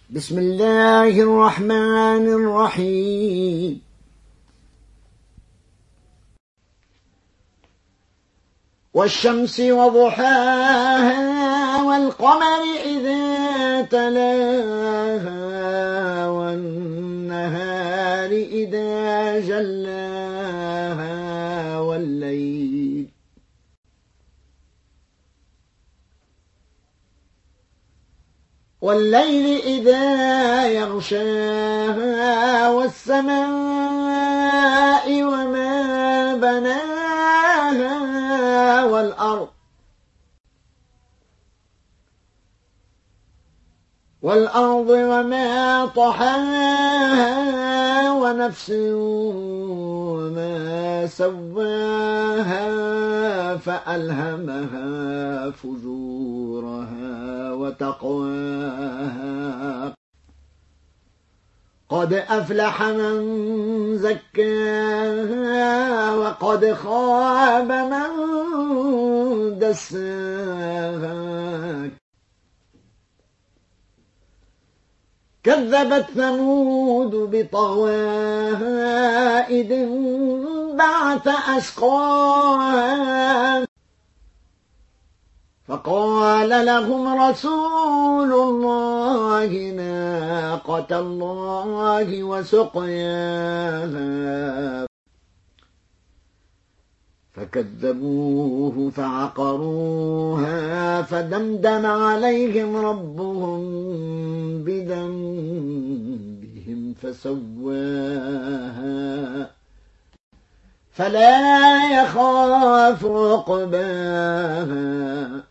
بسم الله الرحمن الرحيم. والشمس وضحاها والقمر إذا تلاها والنهار إذا جلاها والليل إذا يغشاها والسماء وما بناها والأرض وما طحاها ونفس وما سواها فألهمها فجورها وتقواها قد أفلح من زكاها وقد خاب من دساها. كذبت ثمود بطغواها إذ انبعث أشقاها فقال لهم رسول الله ناقة الله وسقياها فكذبوه فعقروها فدمدم عليهم ربهم بذنبهم فسواها فلا يخاف عقباها.